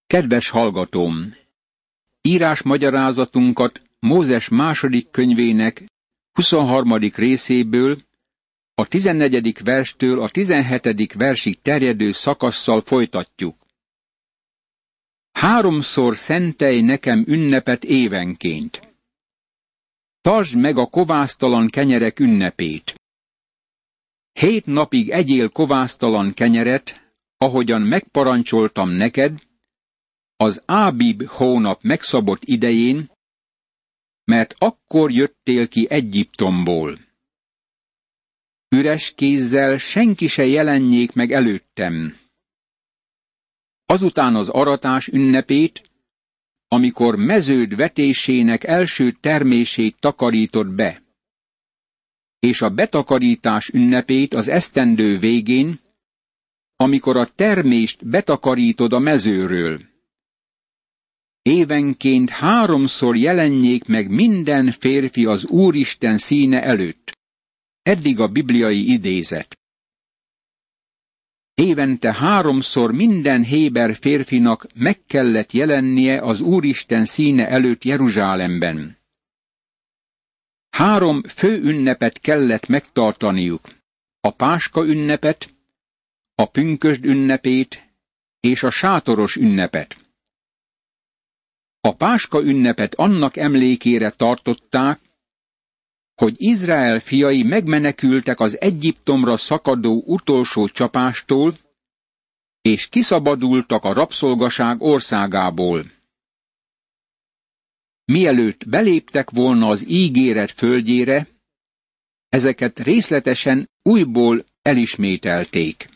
Kedves hallgatóm! Írásmagyarázatunkat Mózes második könyvének 23. részéből, a 14. verstől a 17. versig terjedő szakasszal folytatjuk. Háromszor szentelj nekem ünnepet évenként. Tartsd meg a kovásztalan kenyerek ünnepét. 7 napig egyél kovásztalan kenyeret, ahogyan megparancsoltam neked, az Ábib hónap megszabott idején, mert akkor jöttél ki Egyiptomból. Üres kézzel senki se jelenjék meg előttem. Azután az aratás ünnepét, amikor meződ vetésének első termését takarítod be, és a betakarítás ünnepét az esztendő végén, amikor a termést betakarítod a mezőről. Évenként 3-szor jelenjék meg minden férfi az Úristen színe előtt. Eddig a bibliai idézet. Évente 3-szor minden héber férfinak meg kellett jelennie az Úristen színe előtt Jeruzsálemben. 3 fő ünnepet kellett megtartaniuk: a Páska ünnepet, a pünkösd ünnepét és a sátoros ünnepet. A Páska ünnepet annak emlékére tartották, hogy Izrael fiai megmenekültek az Egyiptomra szakadó utolsó csapástól, és kiszabadultak a rabszolgaság országából. Mielőtt beléptek volna az ígéret földjére, ezeket részletesen újból elismételték.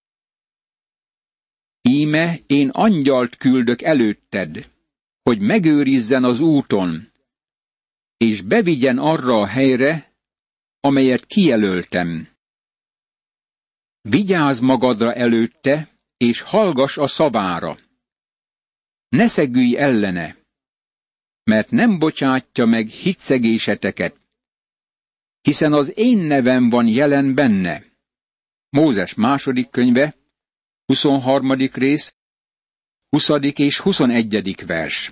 Íme én angyalt küldök előtted, hogy megőrizzen az úton, és bevigyen arra a helyre, amelyet kijelöltem. Vigyázz magadra előtte, és hallgass a szavára. Ne szegülj ellene, mert nem bocsátja meg hitszegéseteket, hiszen az én nevem van jelen benne. Mózes második könyve, 23. rész, 20. és 21. vers.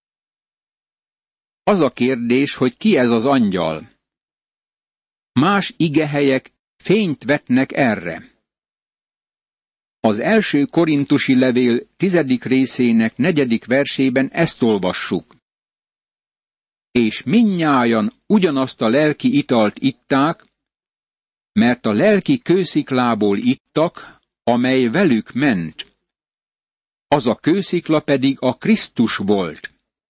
Az a kérdés, hogy ki ez az angyal. Más igehelyek fényt vetnek erre. Az első korintusi levél 10. részének 4. versében ezt olvassuk. És mindnyájan ugyanazt a lelki italt itták, mert a lelki kősziklából ittak, amely velük ment. Az a kőszikla pedig a Krisztus volt.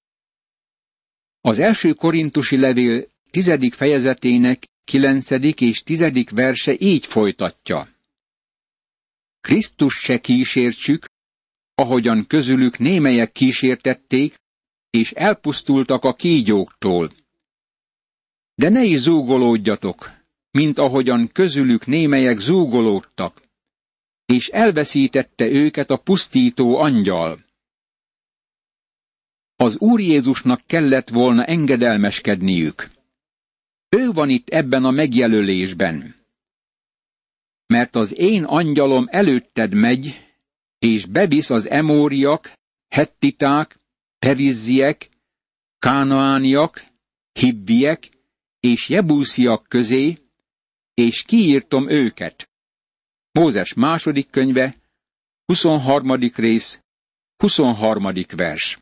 Az első korintusi levél 10. fejezetének 9. és 10. verse így folytatja. Krisztus se kísértsük, ahogyan közülük némelyek kísértették, és elpusztultak a kígyóktól. De ne is zúgolódjatok, mint ahogyan közülük némelyek zúgolódtak, és elveszítette őket a pusztító angyal. Az Úr Jézusnak kellett volna engedelmeskedniük. Ő van itt ebben a megjelölésben. Mert az én angyalom előtted megy, és bevisz az emóriak, hettiták, perizziek, kánaániak, hivviek és jebúsziak közé, és kiírtom őket. Mózes második könyve, 23. rész, 23. vers.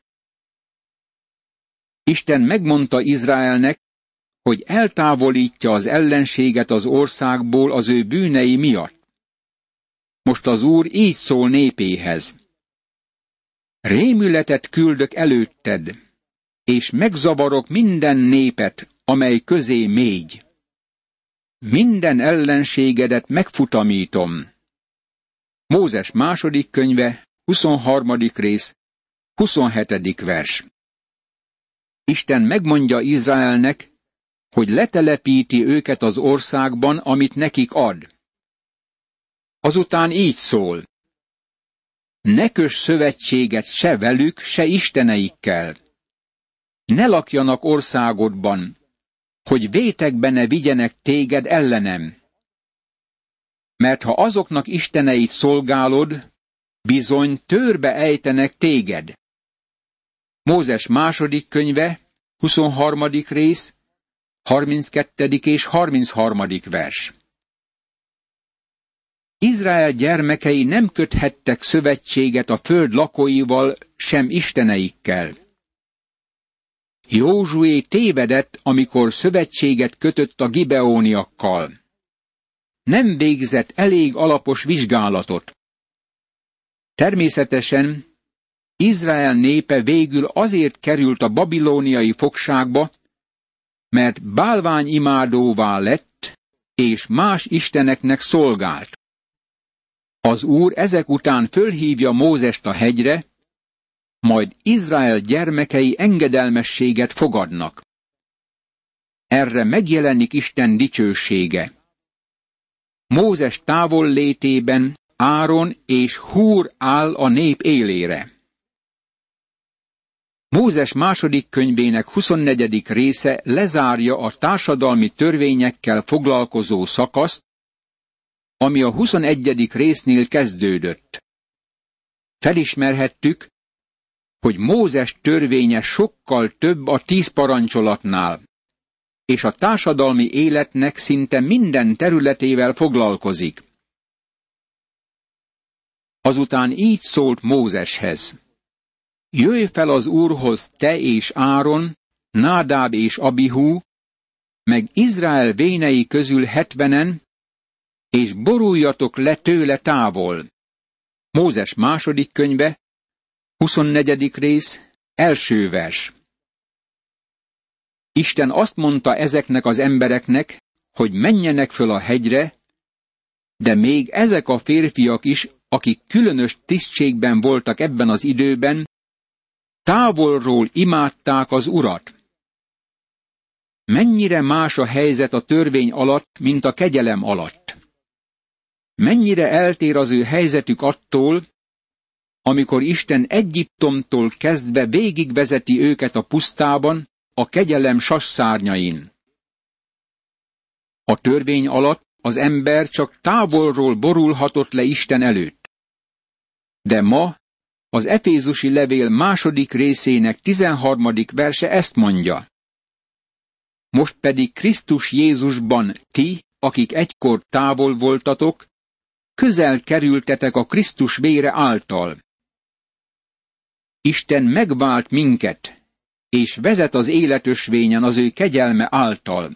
Isten megmondta Izraelnek, hogy eltávolítja az ellenséget az országból az ő bűnei miatt. Most az Úr így szól népéhez. Rémületet küldök előtted, és megzavarok minden népet, amely közé mégy. Minden ellenségedet megfutamítom. Mózes második könyve, 23. rész, 27. vers. Isten megmondja Izraelnek, hogy letelepíti őket az országban, amit nekik ad. Azután így szól. Ne köss szövetséget se velük, se isteneikkel. Ne lakjanak országodban, hogy vétekbe ne vigyenek téged ellenem. Mert ha azoknak isteneit szolgálod, bizony törbe ejtenek téged. Mózes második könyve, 23. rész, 32. és 33. vers. Izrael gyermekei nem köthettek szövetséget a föld lakóival, sem isteneikkel. Józsué tévedett, amikor szövetséget kötött a gibeóniakkal. Nem végzett elég alapos vizsgálatot. Természetesen Izrael népe végül azért került a babilóniai fogságba, mert bálványimádóvá lett, és más isteneknek szolgált. Az Úr ezek után fölhívja Mózest a hegyre, majd Izrael gyermekei engedelmességet fogadnak. Erre megjelenik Isten dicsősége. Mózes távollétében Áron és Húr áll a nép élére. Mózes második könyvének 24. része lezárja a társadalmi törvényekkel foglalkozó szakaszt, ami a 21. résznél kezdődött. Felismerhettük, hogy Mózes törvénye sokkal több a 10 parancsolatnál, és a társadalmi életnek szinte minden területével foglalkozik. Azután így szólt Mózeshez: Jöjj fel az Úrhoz te és Áron, Nádáb és Abihú, meg Izrael vénei közül 70-en, és boruljatok le tőle távol. Mózes második könyve, 24. rész, első vers. Isten azt mondta ezeknek az embereknek, hogy menjenek föl a hegyre, de még ezek a férfiak is, akik különös tisztségben voltak ebben az időben, távolról imádták az Urat. Mennyire más a helyzet a törvény alatt, mint a kegyelem alatt. Mennyire eltér az ő helyzetük attól, amikor Isten Egyiptomtól kezdve végigvezeti őket a pusztában, a kegyelem sasszárnyain. A törvény alatt az ember csak távolról borulhatott le Isten előtt. De ma az Efézusi levél második részének 13. verse ezt mondja: Most pedig Krisztus Jézusban ti, akik egykor távol voltatok, közel kerültetek a Krisztus vére által. Isten megvált minket, és vezet az életösvényen az ő kegyelme által.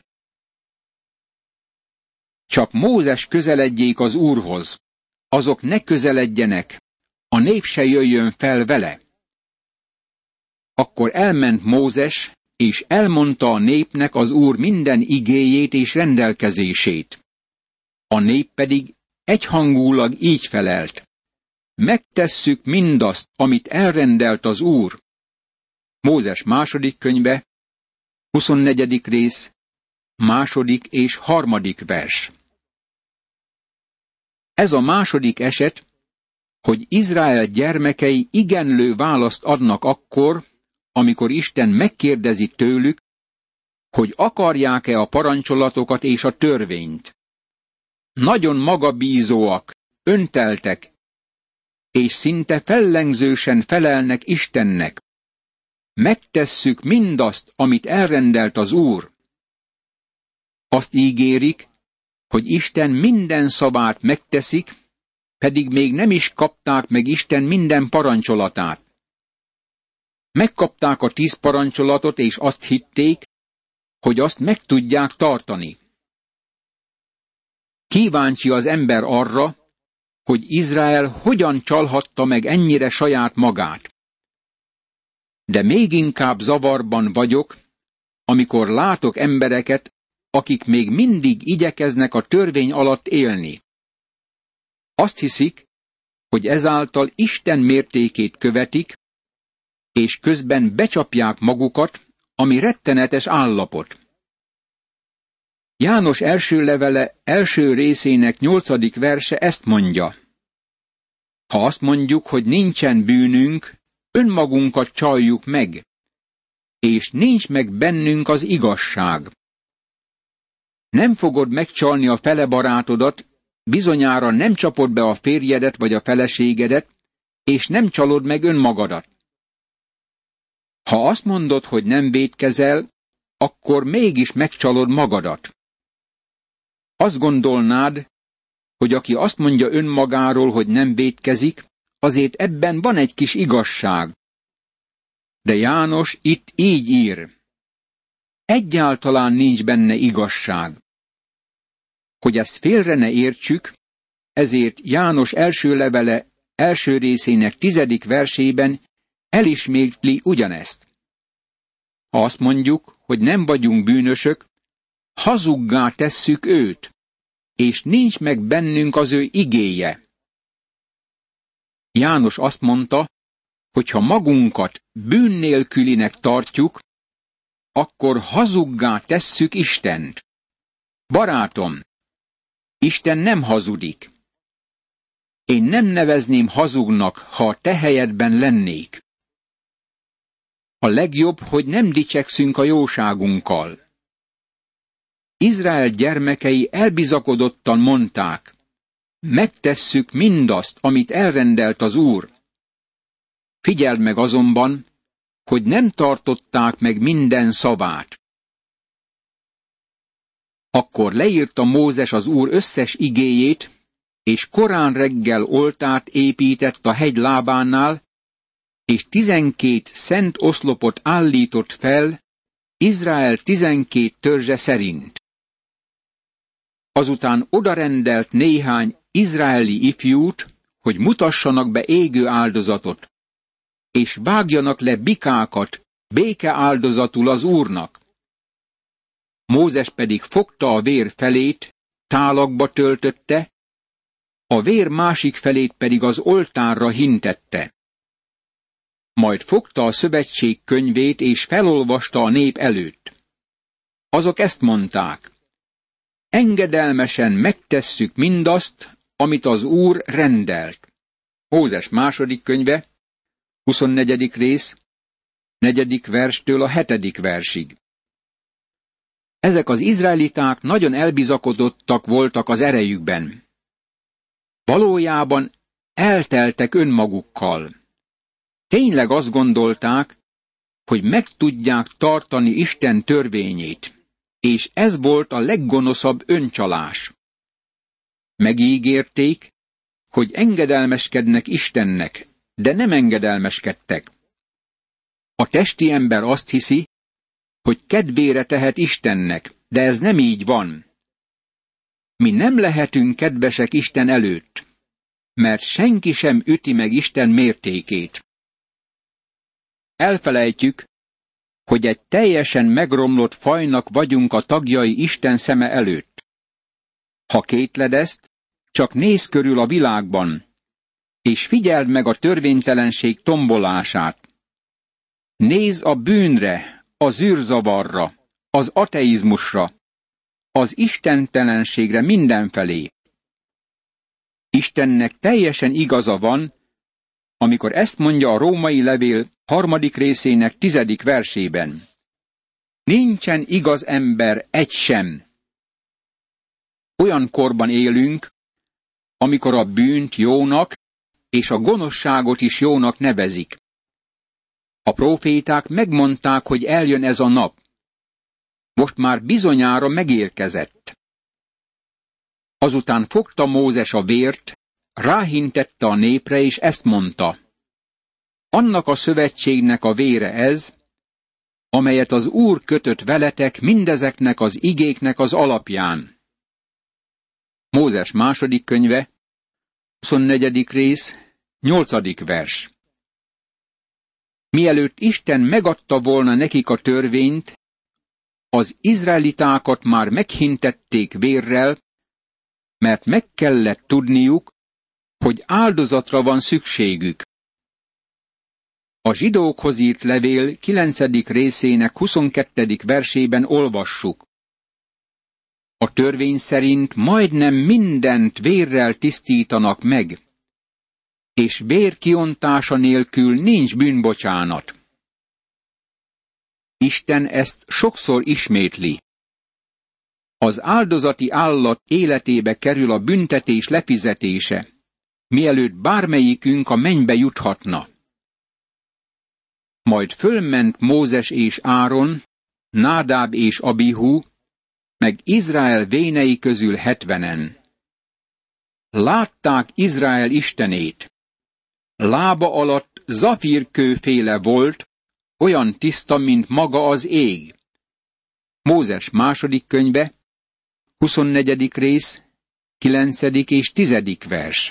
Csak Mózes közeledjék az Úrhoz, azok ne közeledjenek, a nép se jöjjön fel vele. Akkor elment Mózes, és elmondta a népnek az Úr minden igéjét és rendelkezését. A nép pedig egyhangulag így felelt: megtesszük mindazt, amit elrendelt az Úr. Mózes második könyve, 24. rész, második és harmadik vers. Ez a második eset, hogy Izrael gyermekei igenlő választ adnak akkor, amikor Isten megkérdezi tőlük, hogy akarják-e a parancsolatokat és a törvényt. Nagyon magabízóak, önteltek, és szinte fellengzősen felelnek Istennek. Megtesszük mindazt, amit elrendelt az Úr. Azt ígérik, hogy Isten minden szavát megteszik, pedig még nem is kapták meg Isten minden parancsolatát. Megkapták a 10 parancsolatot, és azt hitték, hogy azt meg tudják tartani. Kíváncsi az ember arra, hogy Izrael hogyan csalhatta meg ennyire saját magát. De még inkább zavarban vagyok, amikor látok embereket, akik még mindig igyekeznek a törvény alatt élni. Azt hiszik, hogy ezáltal Isten mértékét követik, és közben becsapják magukat, ami rettenetes állapot. János első levele első részének 8. verse ezt mondja: ha azt mondjuk, hogy nincsen bűnünk, önmagunkat csaljuk meg, és nincs meg bennünk az igazság. Nem fogod megcsalni a fele barátodat, bizonyára nem csapod be a férjedet vagy a feleségedet, és nem csalod meg önmagadat. Ha azt mondod, hogy nem vétkezel, akkor mégis megcsalod magadat. Azt gondolnád, hogy aki azt mondja önmagáról, hogy nem vétkezik, azért ebben van egy kis igazság. De János itt így ír. Egyáltalán nincs benne igazság. Hogy ezt félre ne értsük, ezért János első levele első részének 10. versében elismétli ugyanezt. Ha azt mondjuk, hogy nem vagyunk bűnösök, hazuggá tesszük őt, és nincs meg bennünk az ő igéje. János azt mondta, hogy ha magunkat bűn nélkülinek tartjuk, akkor hazuggá tesszük Istent. Barátom, Isten nem hazudik. Én nem nevezném hazugnak, ha a te helyedben lennék. A legjobb, hogy nem dicsekszünk a jóságunkkal. Izrael gyermekei elbizakodottan mondták, megtesszük mindazt, amit elrendelt az Úr. Figyeld meg azonban, hogy nem tartották meg minden szavát. Akkor leírta Mózes az Úr összes igéjét, és korán reggel oltárt épített a hegy lábánál, és 12 szent oszlopot állított fel, Izrael 12 törzse szerint. Azután odarendelt néhány izraeli ifjút, hogy mutassanak be égő áldozatot, és vágjanak le bikákat béke áldozatul az Úrnak. Mózes pedig fogta a vér felét, tálakba töltötte, a vér másik felét pedig az oltárra hintette. Majd fogta a szövetség könyvét, és felolvasta a nép előtt. Azok ezt mondták: engedelmesen megtesszük mindazt, amit az Úr rendelt. Mózes második könyve, 24. rész, 4. verstől a 7. versig. Ezek az izraeliták nagyon elbizakodottak voltak az erejükben. Valójában elteltek önmagukkal. Tényleg azt gondolták, hogy meg tudják tartani Isten törvényét, és ez volt a leggonoszabb öncsalás. Megígérték, hogy engedelmeskednek Istennek, de nem engedelmeskedtek. A testi ember azt hiszi, hogy kedvére tehet Istennek, de ez nem így van. Mi nem lehetünk kedvesek Isten előtt, mert senki sem üti meg Isten mértékét. Elfelejtjük, hogy egy teljesen megromlott fajnak vagyunk a tagjai Isten szeme előtt. Ha kétled ezt, csak nézz körül a világban, és figyeld meg a törvénytelenség tombolását. Nézz a bűnre, a zűrzavarra, az ateizmusra, az istentelenségre mindenfelé. Istennek teljesen igaza van, amikor ezt mondja a római levél 3. részének 10. versében. Nincsen igaz ember egy sem. Olyan korban élünk, amikor a bűnt jónak és a gonoszságot is jónak nevezik. A próféták megmondták, hogy eljön ez a nap. Most már bizonyára megérkezett. Azután fogta Mózes a vért, ráhintette a népre, és ezt mondta: annak a szövetségnek a vére ez, amelyet az Úr kötött veletek mindezeknek az igéknek az alapján. Mózes második könyve, 24. rész, 8. vers. Mielőtt Isten megadta volna nekik a törvényt, az izraelitákat már meghintették vérrel, mert meg kellett tudniuk, hogy áldozatra van szükségük. A zsidókhoz írt levél 9. részének 22. versében olvassuk: a törvény szerint majdnem mindent vérrel tisztítanak meg, és vér kiontása nélkül nincs bűnbocsánat. Isten ezt sokszor ismétli. Az áldozati állat életébe kerül a büntetés lefizetése, mielőtt bármelyikünk a mennybe juthatna. Majd fölment Mózes és Áron, Nádáb és Abihu, meg Izrael vénei közül 70-en. Látták Izrael istenét. Lába alatt zafírkőféle volt, olyan tiszta, mint maga az ég. Mózes második könyve, 24. rész, 9. és 10. vers.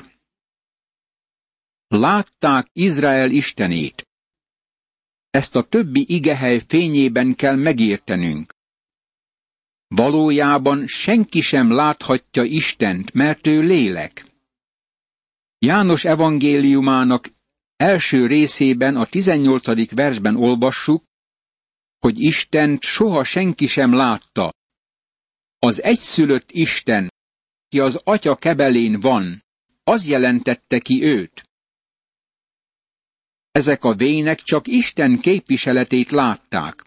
Látták Izrael istenét. Ezt a többi igehely fényében kell megértenünk. Valójában senki sem láthatja Istent, mert ő lélek. János evangéliumának első részében, a 18. versben olvassuk, hogy Istent soha senki sem látta. Az egyszülött Isten, ki az Atya kebelén van, az jelentette ki őt. Ezek a vének csak Isten képviseletét látták.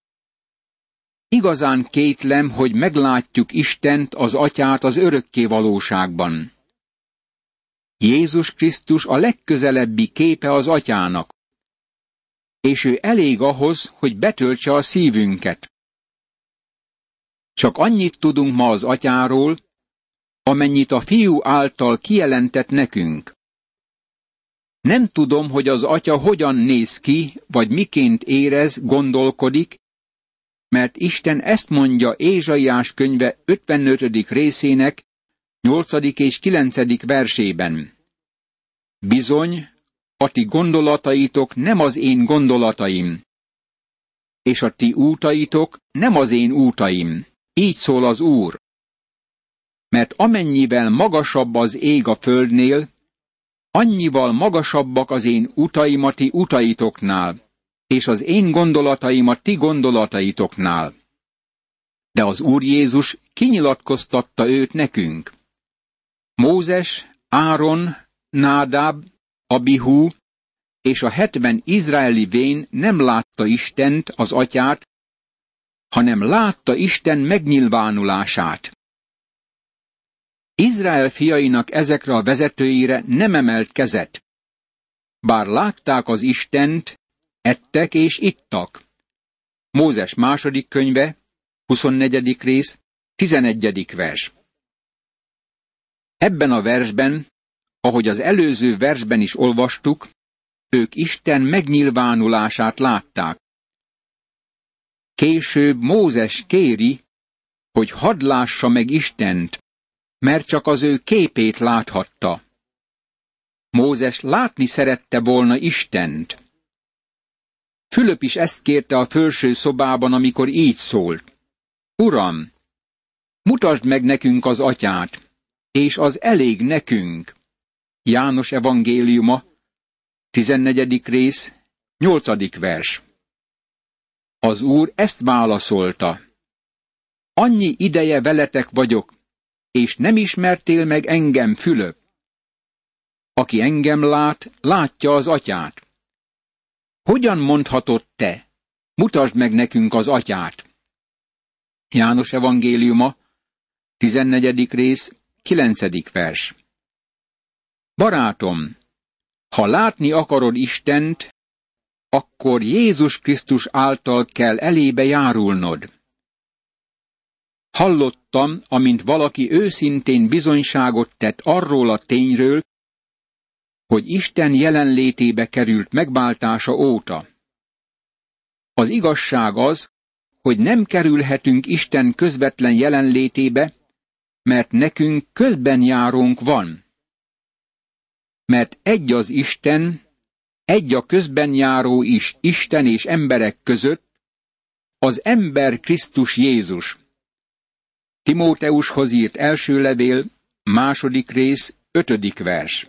Igazán kétlem, hogy meglátjuk Istent, az Atyát az örökké valóságban. Jézus Krisztus a legközelebbi képe az Atyának, és ő elég ahhoz, hogy betöltse a szívünket. Csak annyit tudunk ma az Atyáról, amennyit a Fiú által kijelentett nekünk. Nem tudom, hogy az Atya hogyan néz ki, vagy miként érez, gondolkodik, mert Isten ezt mondja Ézsaiás könyve 55. részének 8. és 9. versében. Bizony, a ti gondolataitok nem az én gondolataim, és a ti útaitok nem az én útaim. Így szól az Úr. Mert amennyivel magasabb az ég a földnél, annyival magasabbak az én utaim a ti utaitoknál, és az én gondolataim a ti gondolataitoknál. De az Úr Jézus kinyilatkoztatta őt nekünk. Mózes, Áron, Nádáb, Abihu és a 70 izraeli vén nem látta Istent, az Atyát, hanem látta Isten megnyilvánulását. Izrael fiainak ezekre a vezetőire nem emelt kezet. Bár látták az Istent, ettek és ittak. Mózes második könyve, 24. rész, 11. vers. Ebben a versben, ahogy az előző versben is olvastuk, ők Isten megnyilvánulását látták. Később Mózes kéri, hogy hadd lássa meg Istent, mert csak az ő képét láthatta. Mózes látni szerette volna Istent. Fülöp is ezt kérte a felső szobában, amikor így szólt. Uram, mutasd meg nekünk az Atyát, és az elég nekünk. János evangéliuma, 14. rész, 8. vers. Az Úr ezt válaszolta. Annyi ideje veletek vagyok, és nem ismertél meg engem, Fülöp. Aki engem lát, látja az Atyát. Hogyan mondhatod te? Mutasd meg nekünk az Atyát. János evangéliuma, 14. rész, 9. vers. Barátom, ha látni akarod Istent, akkor Jézus Krisztus által kell elébe járulnod. Hallottam, amint valaki őszintén bizonyságot tett arról a tényről, hogy Isten jelenlétébe került megváltása óta. Az igazság az, hogy nem kerülhetünk Isten közvetlen jelenlétébe, mert nekünk közbenjárónk van. Mert egy az Isten, egy a közbenjáró is Isten és emberek között, az ember Krisztus Jézus. Timóteushoz írt első levél, 2. rész, 5. vers.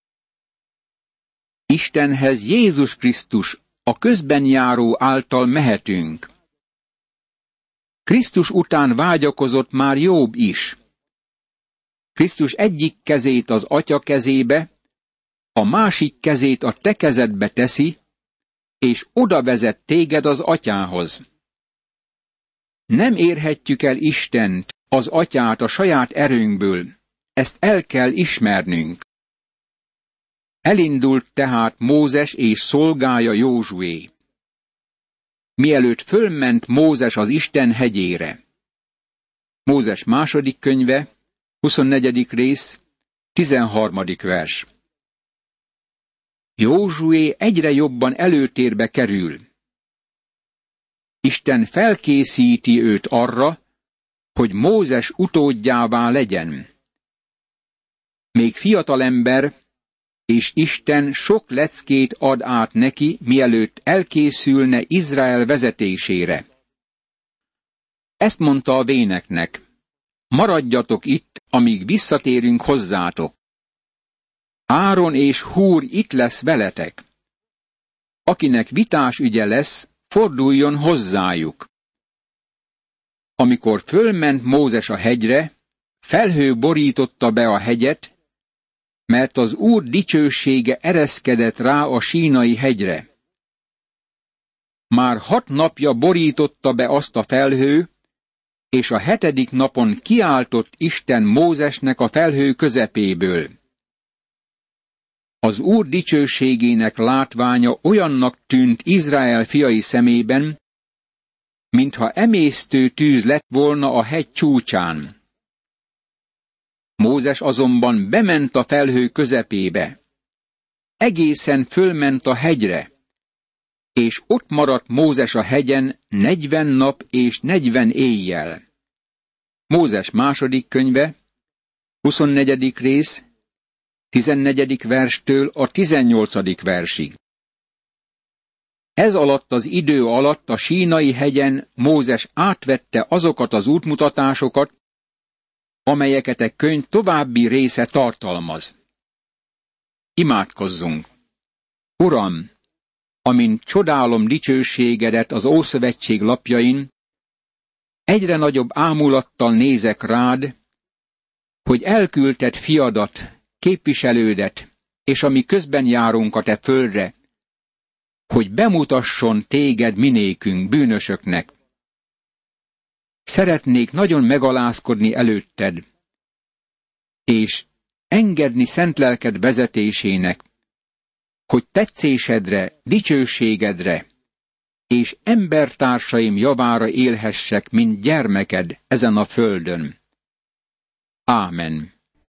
Istenhez Jézus Krisztus, a közbenjáró által mehetünk. Krisztus után vágyakozott már Jobb is. Krisztus egyik kezét az Atya kezébe, a másik kezét a te kezedbe teszi, és oda vezet téged az Atyához. Nem érhetjük el Istent, az Atyát a saját erőnkből, ezt el kell ismernünk. Elindult tehát Mózes és szolgája Józsué. mielőtt fölment Mózes az Isten hegyére. Mózes második könyve, 24. rész, 13. vers. Józsué egyre jobban előtérbe kerül. Isten felkészíti őt arra, hogy Mózes utódjává legyen. Még fiatalember, és Isten sok leckét ad át neki, mielőtt elkészülne Izrael vezetésére. Ezt mondta a véneknek: maradjatok itt, amíg visszatérünk hozzátok. Áron és Húr itt lesz veletek. Akinek vitás ügye lesz, forduljon hozzájuk. Amikor fölment Mózes a hegyre, felhő borította be a hegyet, mert az Úr dicsősége ereszkedett rá a Sínai hegyre. Már 6 napja borította be azt a felhő, és a 7. napon kiáltott Isten Mózesnek a felhő közepéből. Az Úr dicsőségének látványa olyannak tűnt Izrael fiai szemében, mintha emésztő tűz lett volna a hegy csúcsán. Mózes azonban bement a felhő közepébe. Egészen fölment a hegyre, és ott maradt Mózes a hegyen 40 nap és 40 éjjel. Mózes második könyve, 24. rész, 14. verstől a 18. versig. Ez alatt az idő alatt a Sínai hegyen Mózes átvette azokat az útmutatásokat, amelyeket a könyv további része tartalmaz. Imádkozzunk! Uram, amint csodálom dicsőségedet az Ószövetség lapjain, egyre nagyobb ámulattal nézek rád, hogy elküldted fiadat, képviselődet, és ami közben járunk a te földre, hogy bemutasson téged minékünk, bűnösöknek. Szeretnék nagyon megalázkodni előtted, és engedni szent lelked vezetésének, hogy tetszésedre, dicsőségedre és embertársaim javára élhessek, mint gyermeked ezen a földön. Ámen.